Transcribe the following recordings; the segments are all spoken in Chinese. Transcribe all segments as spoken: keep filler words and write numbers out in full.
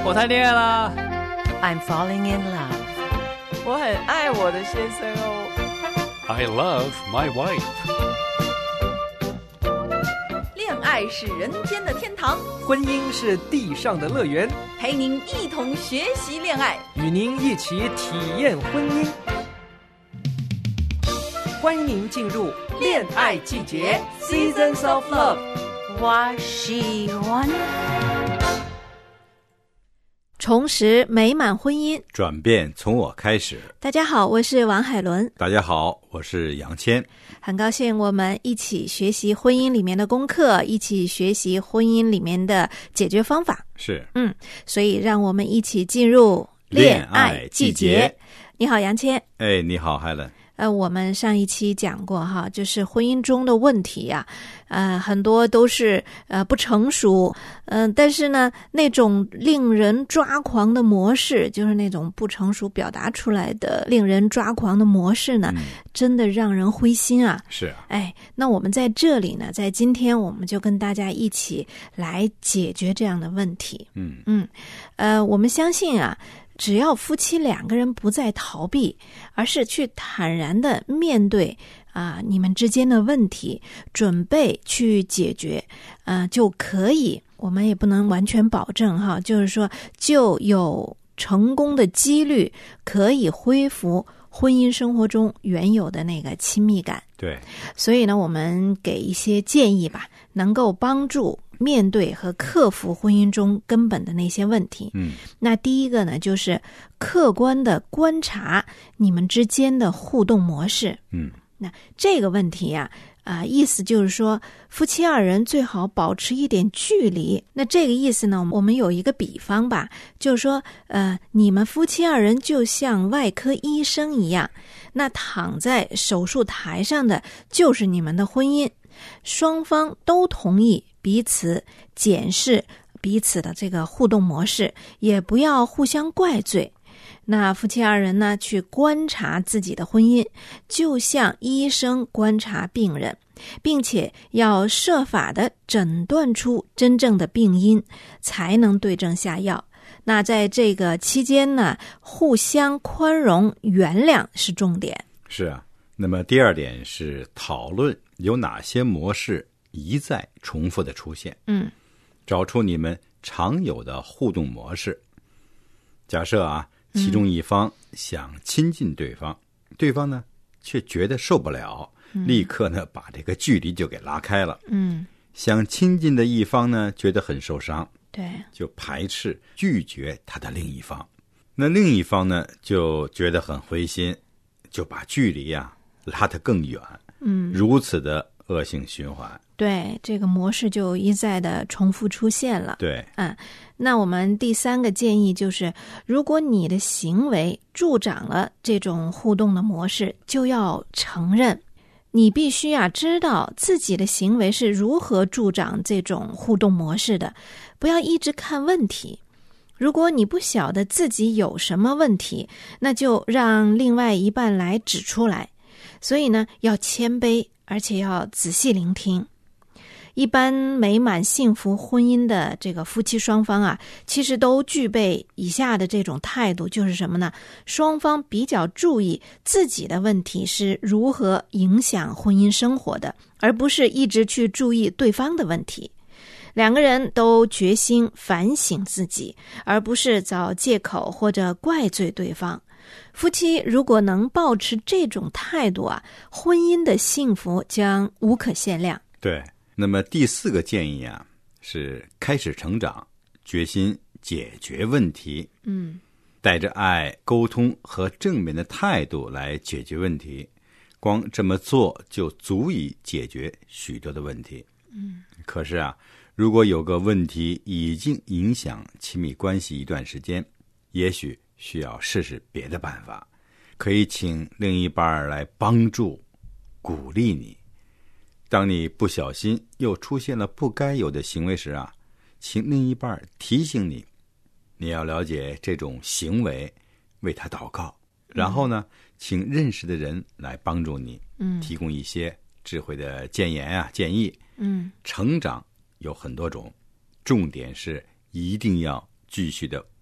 我谈恋爱啦。 I'm falling in love. 我很爱我的先生哦。 I love my wife. 恋爱是人间的天堂， 婚姻是地上的乐园， 陪您一同学习恋爱， 与您一起体验婚姻。欢迎您进入恋爱季节 Seasons of Love。 我喜欢重拾美满婚姻， 转变从我开始。 大家好，我是王海伦。 大家好，我是杨谦。 很高兴我们一起学习婚姻里面的功课，一起学习婚姻里面的解决方法。 是， 嗯，所以让我们一起进入恋爱季节。你好，杨谦。 哎，你好，海伦。 呃，我们上一期讲过哈，就是婚姻中的问题呀、啊，呃，很多都是呃不成熟，嗯、呃，但是呢，那种令人抓狂的模式，就是那种不成熟表达出来的令人抓狂的模式呢，嗯、真的让人灰心啊。 是啊， 哎，那我们在这里呢，在今天我们就跟大家一起来解决这样的问题。 嗯嗯，呃，我们相信啊。只要夫妻两个人不再逃避，而是去坦然的面对啊、呃、你们之间的问题，准备去解决，呃就可以。我们也不能完全保证哈，就是说就有成功的几率可以恢复婚姻生活中原有的那个亲密感。 对， 所以呢，我们给一些建议吧，能够帮助面对和克服婚姻中根本的那些问题。 嗯， 那第一个呢，就是客观的观察你们之间的互动模式。 嗯， 那这个问题呀、啊，啊，意思就是说，夫妻二人最好保持一点距离。那这个意思呢，我们有一个比方吧，就是说，呃，你们夫妻二人就像外科医生一样，那躺在手术台上的就是你们的婚姻，双方都同意彼此检视彼此的这个互动模式，也不要互相怪罪。那夫妻二人呢，去观察自己的婚姻，就像医生观察病人，并且要设法的诊断出真正的病因，才能对症下药。那在这个期间呢，互相宽容原谅是重点。 是啊，那么第二点是讨论有哪些模式一再重复的出现。 嗯， 找出你们常有的互动模式。假设啊，其中一方想亲近对方，嗯、对方呢却觉得受不了，嗯、立刻呢把这个距离就给拉开了。 嗯， 想亲近的一方呢觉得很受伤， 对， 就排斥拒绝他的另一方。那另一方呢就觉得很灰心，就把距离啊拉得更远。 嗯， 如此的恶性循环。 对，这个模式就一再的重复出现了。 对， 嗯，那我们第三个建议就是，如果你的行为助长了这种互动的模式，就要承认，你必须啊知道自己的行为是如何助长这种互动模式的，不要一直看问题。如果你不晓得自己有什么问题，那就让另外一半来指出来。所以呢，要谦卑，而且要仔细聆听。一般美满幸福婚姻的这个夫妻双方啊，其实都具备以下的这种态度，就是什么呢？双方比较注意自己的问题是如何影响婚姻生活的，而不是一直去注意对方的问题。两个人都决心反省自己，而不是找借口或者怪罪对方。夫妻如果能保持这种态度啊，婚姻的幸福将无可限量。 对，那么第四个建议啊，是开始成长，决心解决问题。 嗯， 带着爱、沟通和正面的态度来解决问题，光这么做就足以解决许多的问题。 嗯， 可是啊，如果有个问题已经影响亲密关系一段时间，也许需要试试别的办法，可以请另一半来帮助、鼓励你。当你不小心又出现了不该有的行为时啊，请另一半提醒你，你要了解这种行为，为他祷告。然后呢，请认识的人来帮助你， 嗯， 提供一些智慧的建言啊、建议。 嗯， 成长有很多种，重点是一定要继续的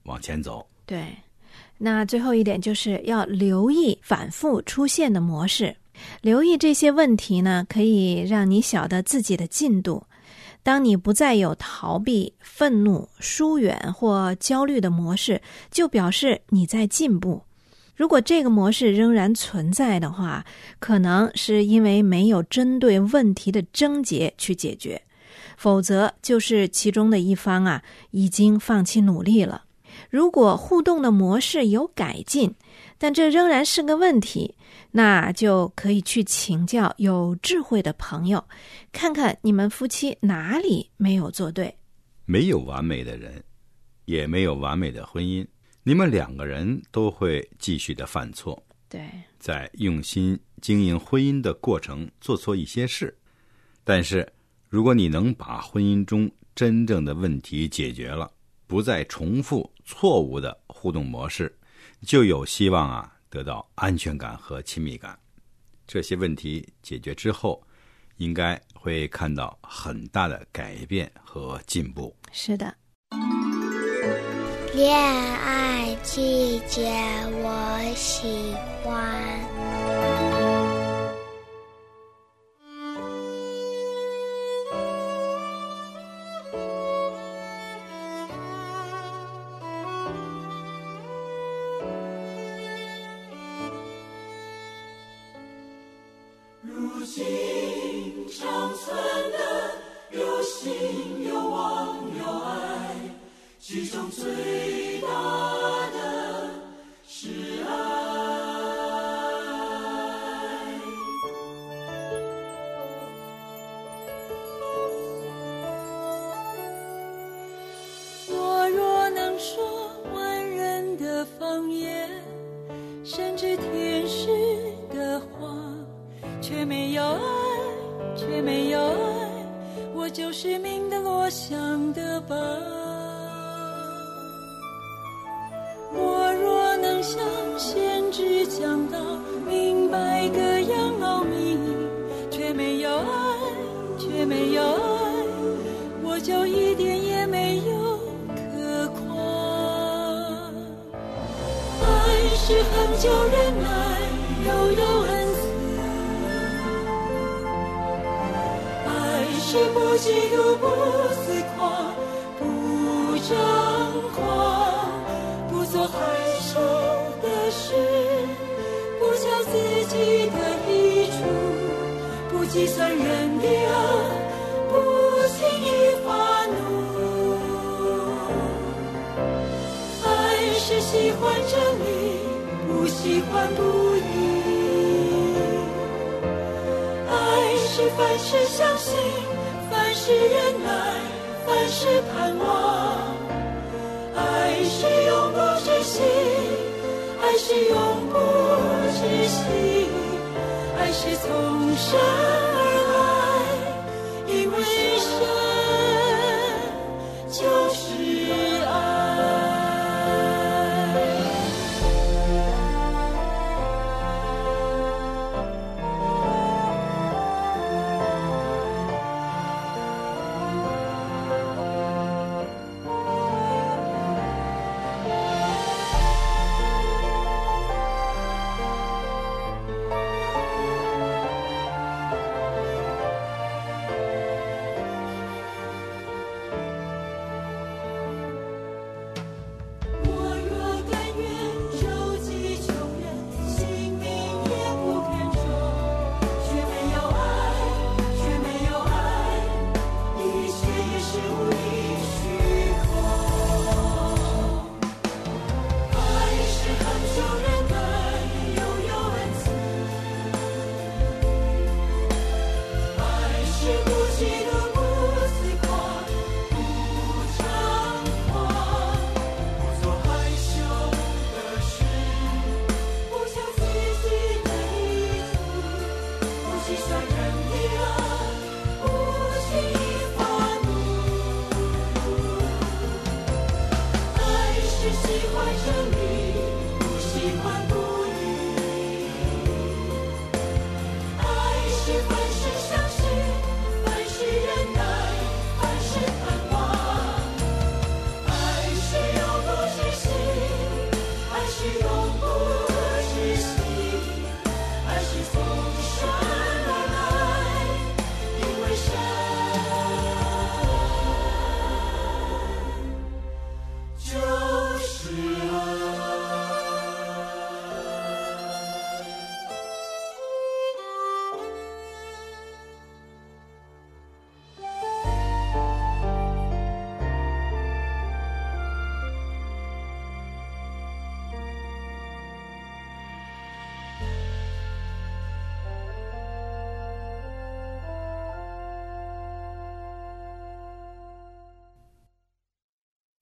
往前走。 对，那最后一点就是要留意反复出现的模式，留意这些问题呢，可以让你晓得自己的进度。当你不再有逃避、愤怒、疏远或焦虑的模式，就表示你在进步。如果这个模式仍然存在的话，可能是因为没有针对问题的症结去解决，否则就是其中的一方啊已经放弃努力了。如果互动的模式有改进，但这仍然是个问题，那就可以去请教有智慧的朋友，看看你们夫妻哪里没有做对。 没有完美的人，也没有完美的婚姻，你们两个人都会继续的犯错。 对， 在用心经营婚姻的过程做错一些事，但是如果你能把婚姻中真正的问题解决了，不再重复错误的互动模式，就有希望啊得到安全感和亲密感。这些问题解决之后，应该会看到很大的改变和进步。 是的。 恋爱季节，我喜欢。 如今长存的有信有望有爱，其中最大的是爱。 我若能说万人的方言，甚至天使的话，却没有爱，却没有爱，我就是命的落响的吧。我若能像先知讲道，明白各样奥秘，却没有爱，却没有爱，我就一点也没有可夸。爱是恒久忍耐，又有恩慈，是不嫉妒，不自夸，不张狂，不做害羞的事，不瞧自己的益处，不计算人的恶，不轻易发怒。爱是喜欢真理，不喜欢不义。爱是凡事相信，凡事忍耐，凡事盼望。爱是永不止息，爱是永不止息，爱是从神而来，因为神就是爱。是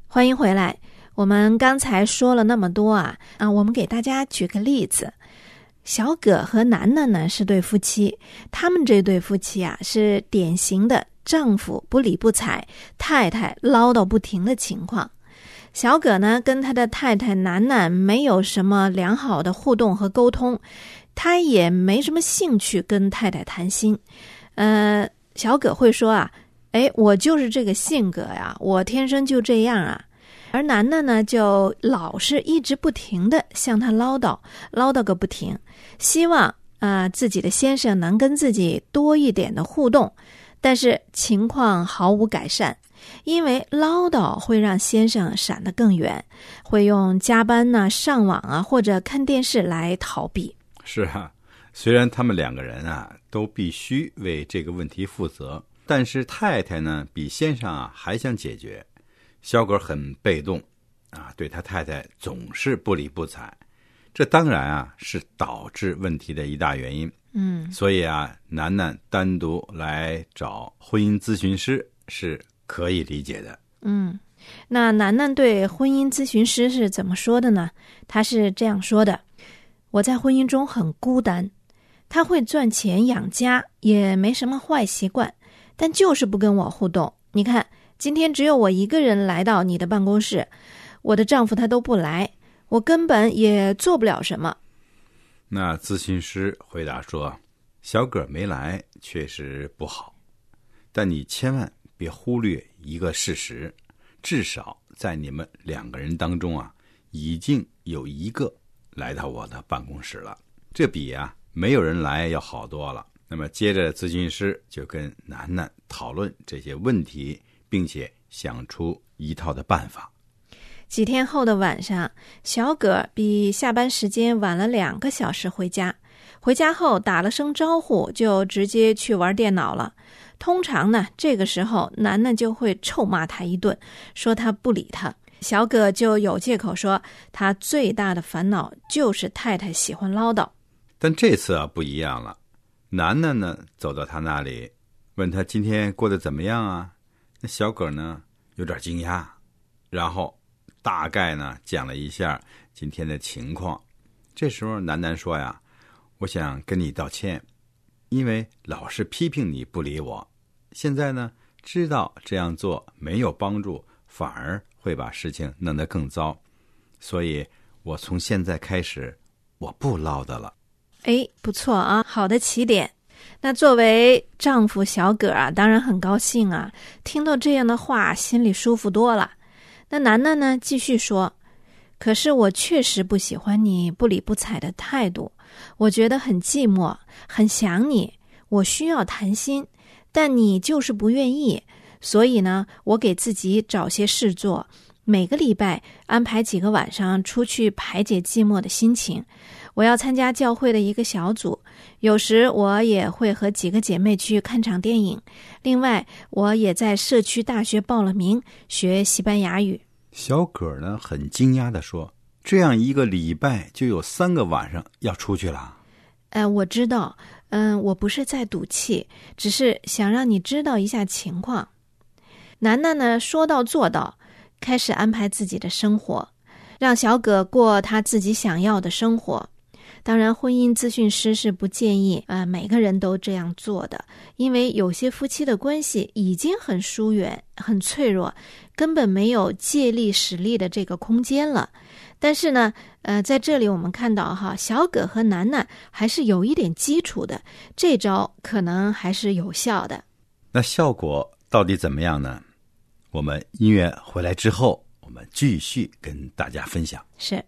欢迎回来。我们刚才说了那么多啊，啊，我们给大家举个例子。小葛和楠楠呢是对夫妻，他们这对夫妻啊是典型的丈夫不理不睬，太太唠叨不停的情况。小葛呢跟他的太太楠楠没有什么良好的互动和沟通，他也没什么兴趣跟太太谈心。呃，小葛会说啊，哎，我就是这个性格呀，我天生就这样啊。而楠楠呢就老是一直不停的向他唠叨，唠叨个不停，希望呃自己的先生能跟自己多一点的互动，但是情况毫无改善。因为唠叨会让先生闪得更远，会用加班啊、上网啊或者看电视来逃避。 是啊，虽然他们两个人啊都必须为这个问题负责，但是太太呢比先生啊还想解决。小葛很被动啊，对他太太总是不理不睬，这当然啊是导致问题的一大原因。 嗯， 所以啊，楠楠单独来找婚姻咨询师是可以理解的。 嗯，那楠楠对婚姻咨询师是怎么说的呢？他是这样说的：我在婚姻中很孤单，他会赚钱养家，也没什么坏习惯，但就是不跟我互动。你看，今天只有我一个人来到你的办公室，我的丈夫他都不来，我根本也做不了什么。 那咨询师回答说，小葛没来确实不好，但你千万别忽略一个事实，至少在你们两个人当中啊，已经有一个来到我的办公室了，这比啊没有人来要好多了。那么接着咨询师就跟楠楠讨论这些问题，并且想出一套的办法。 几天后的晚上，小葛比下班时间晚了两个小时回家。回家后打了声招呼，就直接去玩电脑了。通常呢，这个时候楠楠就会臭骂他一顿，说他不理他。小葛就有借口说，他最大的烦恼就是太太喜欢唠叨。 但这次啊不一样了，楠楠呢走到他那里，问他今天过得怎么样啊？那小葛呢有点惊讶，然后大概呢讲了一下今天的情况。这时候楠楠说呀，我想跟你道歉，因为老是批评你不理我，现在呢知道这样做没有帮助，反而会把事情弄得更糟，所以我从现在开始我不唠叨了。 哎，不错啊，好的起点。那作为丈夫小葛啊，当然很高兴啊，听到这样的话心里舒服多了。那楠楠呢继续说，可是我确实不喜欢你不理不睬的态度，我觉得很寂寞，很想你，我需要谈心，但你就是不愿意，所以呢，我给自己找些事做，每个礼拜安排几个晚上出去排解寂寞的心情。我要参加教会的一个小组，有时我也会和几个姐妹去看场电影。另外，我也在社区大学报了名，学西班牙语。 小葛呢很惊讶地说，这样一个礼拜就有三个晚上要出去了。 呃，我知道，嗯，我不是在赌气，只是想让你知道一下情况。楠楠呢说到做到，开始安排自己的生活，让小葛过他自己想要的生活。当然，婚姻咨询师是不建议呃每个人都这样做的，因为有些夫妻的关系已经很疏远、很脆弱，根本没有借力使力的这个空间了。但是呢，呃，在这里我们看到哈，小葛和楠楠还是有一点基础的，这招可能还是有效的。 那效果到底怎么样呢？我们音乐回来之后，我们继续跟大家分享。 是。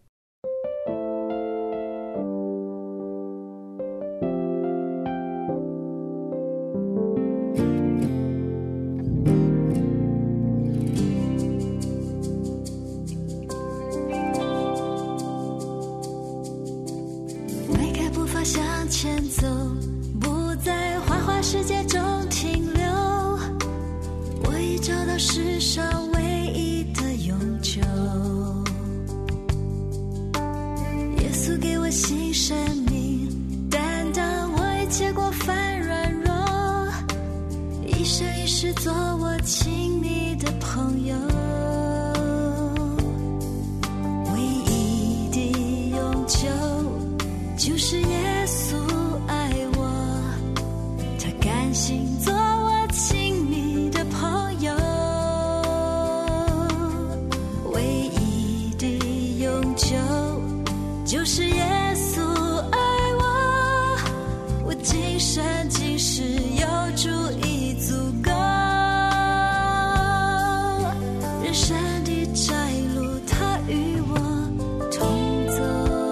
前走，不在花花世界中停留，我已找到世上唯一的永久。耶稣给我新生命，担当我一切过犯软弱，一生一世做我亲密的朋友。 就是耶稣爱我，我今生今世有主已足够，人生的窄路他与我同走。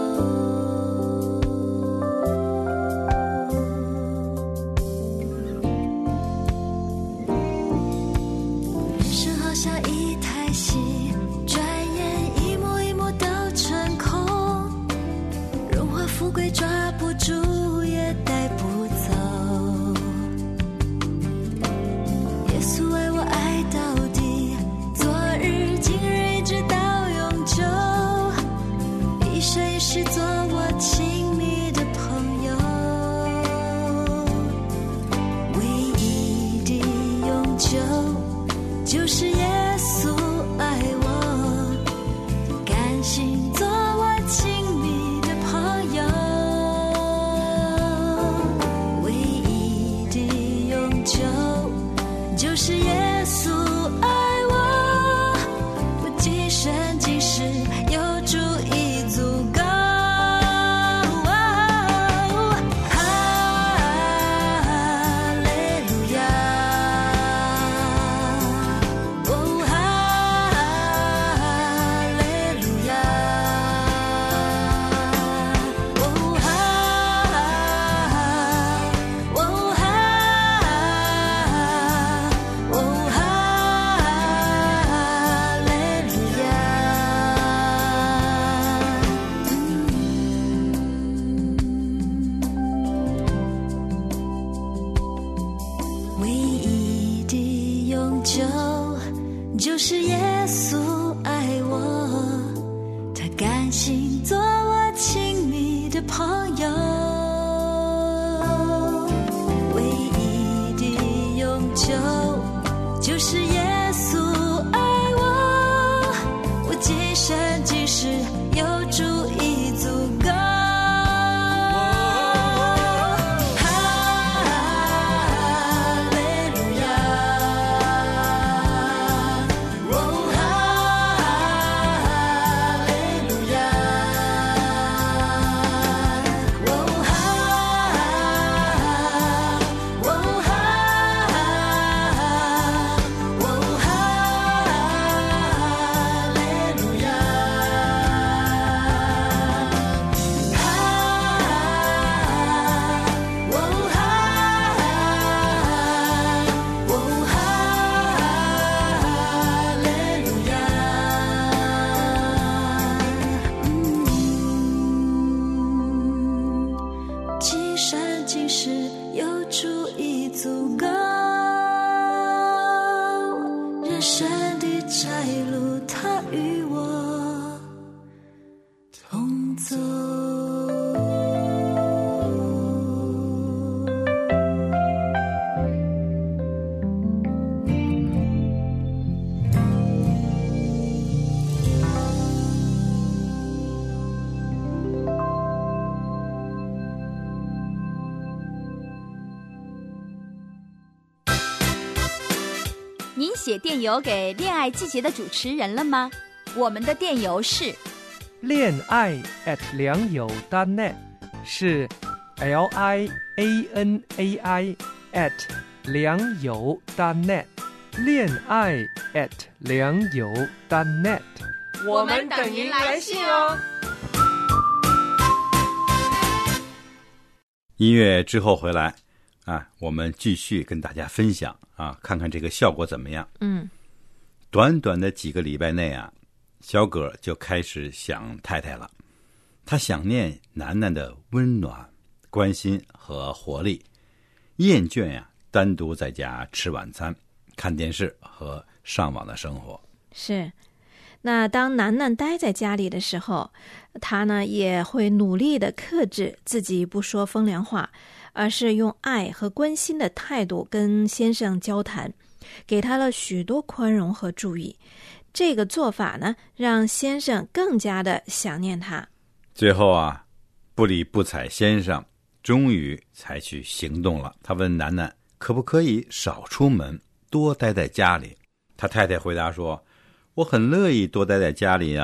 生好像一台戏，转眼一幕一幕都成空，荣华富贵抓不住也带不走，耶稣爱我爱到底，昨日今日一直到永久，一生一世做我亲密的朋友，唯一的永久就是耶稣爱我，甘心做我亲密的朋友，唯一的永久就是耶稣爱我，我今生今世有主已足够。唯一的永久就是耶稣爱我，他甘心做我亲密的朋友，唯一的永久就是耶稣爱我，我今生今世有主已足够。 您写电邮给恋爱季节的主持人了吗？我们的电邮是恋爱 at 良友 .net， 是 L I A N A I at 良友 .net， 恋爱 at 良友 .net， 我们等您来信哦。 音乐之后回来啊，我们继续跟大家分享啊，看看这个效果怎么样。 嗯， 短短的几个礼拜内啊，小葛就开始想太太了。他想念楠楠的温暖、关心和活力，厌倦呀、啊、单独在家吃晚餐、看电视和上网的生活。 是，那当楠楠待在家里的时候，他呢也会努力的克制自己不说风凉话，而是用爱和关心的态度跟先生交谈，给他了许多宽容和注意。这个做法呢，让先生更加的想念他。 最后啊，不理不睬先生终于采取行动了。他问楠楠可不可以少出门，多待在家里。他太太回答说，我很乐意多待在家里啊，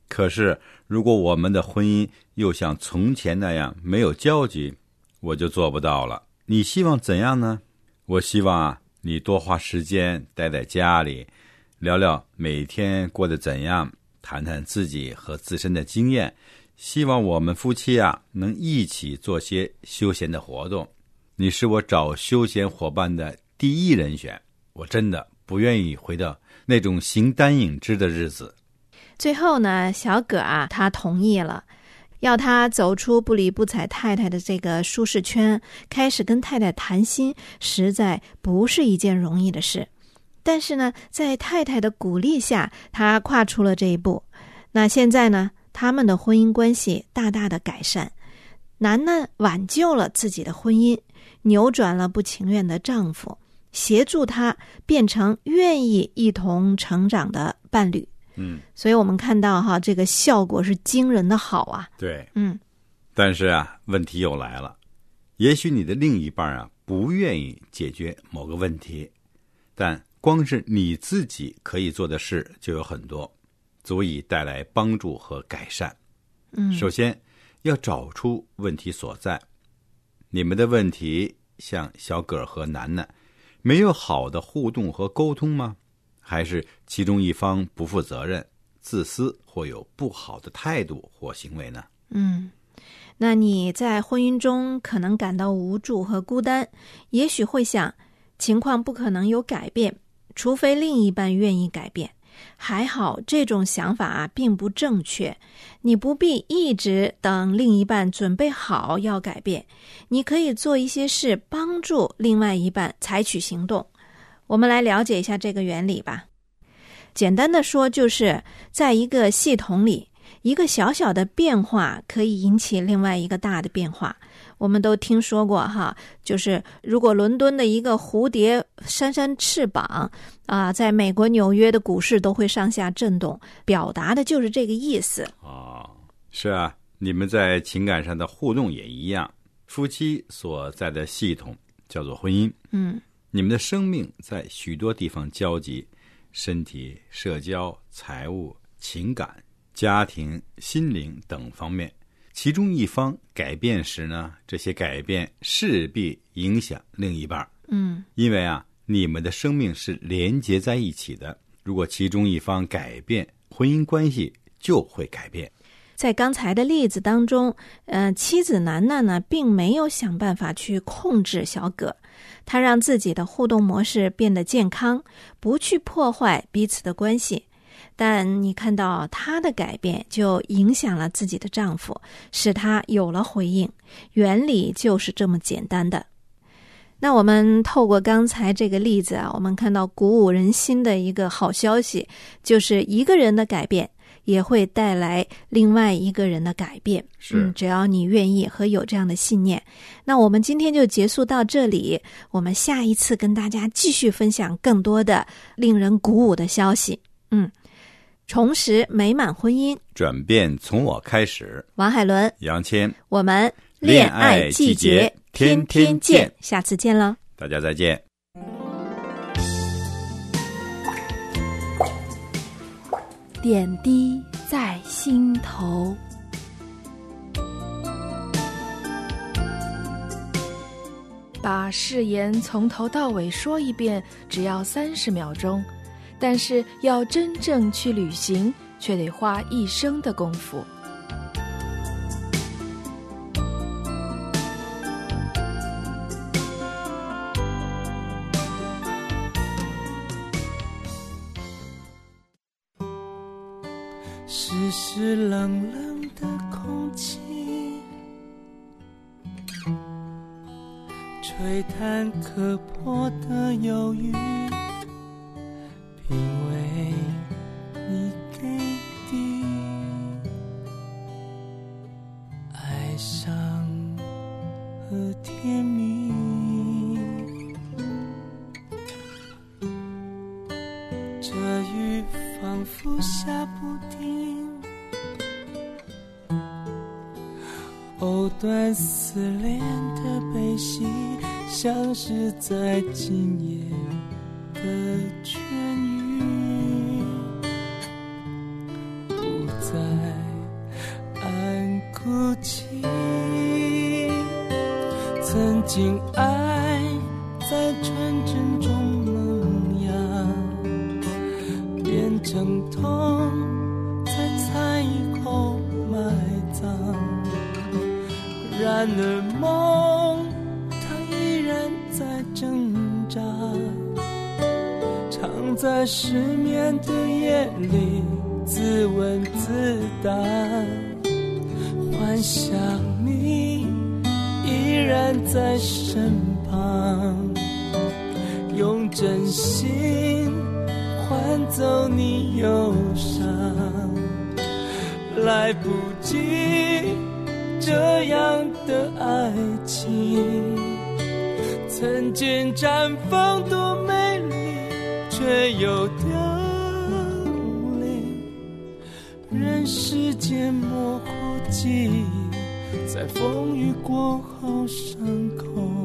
可是如果我们的婚姻又像从前那样没有交集，我就做不到了。你希望怎样呢？我希望啊，你多花时间待在家里，聊聊每天过得怎样，谈谈自己和自身的经验。希望我们夫妻啊，能一起做些休闲的活动。你是我找休闲伙伴的第一人选，我真的不愿意回到那种形单影只的日子。 最后呢，小葛啊，他同意了，要他走出不理不睬太太的这个舒适圈，开始跟太太谈心，实在不是一件容易的事。但是呢，在太太的鼓励下，他跨出了这一步。那现在呢，他们的婚姻关系大大的改善，楠楠挽救了自己的婚姻，扭转了不情愿的丈夫，协助他变成愿意一同成长的伴侣。 嗯， 所以我们看到哈，这个效果是惊人的好啊。 对， 嗯， 但是啊，问题又来了。也许你的另一半啊不愿意解决某个问题，但光是你自己可以做的事就有很多，足以带来帮助和改善。 嗯， 首先要找出问题所在。你们的问题像小葛和楠楠，没有好的互动和沟通吗？还是其中一方不负责任、自私或有不好的态度或行为呢？ 嗯，那你在婚姻中可能感到无助和孤单，也许会想，情况不可能有改变，除非另一半愿意改变。还好这种想法啊并不正确，你不必一直等另一半准备好要改变，你可以做一些事帮助另外一半采取行动。我们来了解一下这个原理吧。简单的说，就是在一个系统里，一个小小的变化可以引起另外一个大的变化。我们都听说过哈，就是如果伦敦的一个蝴蝶扇扇翅膀啊，在美国纽约的股市都会上下震动，表达的就是这个意思。 哦，是啊，你们在情感上的互动也一样。夫妻所在的系统叫做婚姻。 嗯， 你们的生命在许多地方交集，身体、社交、财务、情感、家庭、心灵等方面。其中一方改变时呢，这些改变势必影响另一半。 嗯， 因为啊，你们的生命是连结在一起的。如果其中一方改变，婚姻关系就会改变。 在刚才的例子当中，呃，妻子楠楠呢，并没有想办法去控制小葛，她让自己的互动模式变得健康，不去破坏彼此的关系。但你看到她的改变就影响了自己的丈夫，使他有了回应。原理就是这么简单的。那我们透过刚才这个例子啊，我们看到鼓舞人心的一个好消息，就是一个人的改变也会带来另外一个人的改变。 是、 嗯，只要你愿意和有这样的信念。那我们今天就结束到这里，我们下一次跟大家继续分享更多的令人鼓舞的消息。嗯，重拾美满婚姻， 转变从我开始。 王海伦、 杨谦， 我们恋爱季节天天见， 下次见了， 大家再见。 点滴在心头。 把誓言从头到尾说一遍，只要三十秒钟，但是要真正去履行，却得花一生的功夫。 湿湿冷冷的空气，吹弹可破的忧郁，品味你给的哀伤和甜蜜。这雨仿佛下不停，藕断丝连的悲喜，像是在今夜的痊愈，不再曾经爱在纯真中萌芽，变成痛在猜疑后埋葬。然而梦它依然在挣扎，常在失眠的夜里自问自答，幻想你依然在身旁，用真心换走你忧伤。来不及这样的爱情，曾经绽放多美丽，却又凋零。任世界模糊记忆，在风雨过后伤口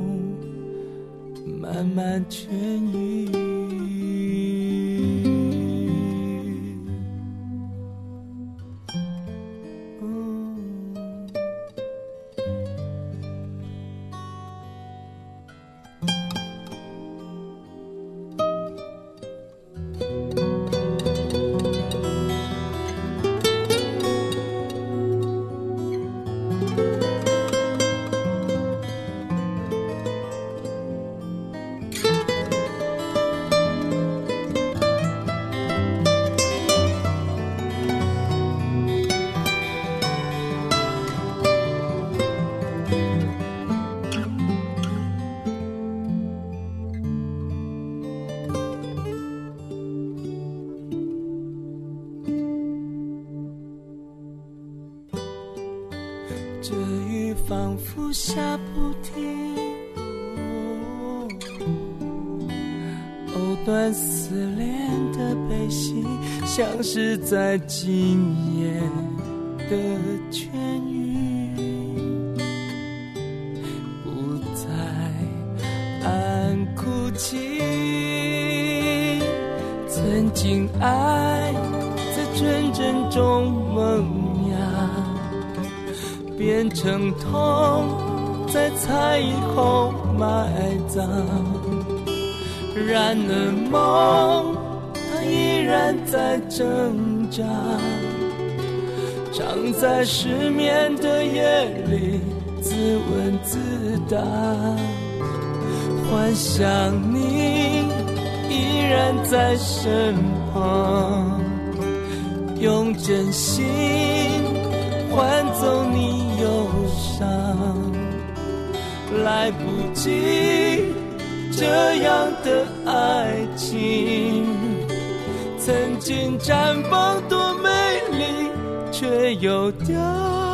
慢慢痊愈。这雨仿佛下不停，藕断丝连的悲喜，像是在今夜的痊愈，不再暗哭泣。曾经爱在纯真中萌芽，变成痛在猜疑后埋葬。然而梦它依然在挣扎，常在失眠的夜里自问自答，幻想你依然在身旁，用真心换走你忧伤。来不及这样的爱情，曾经绽放多美丽，却又凋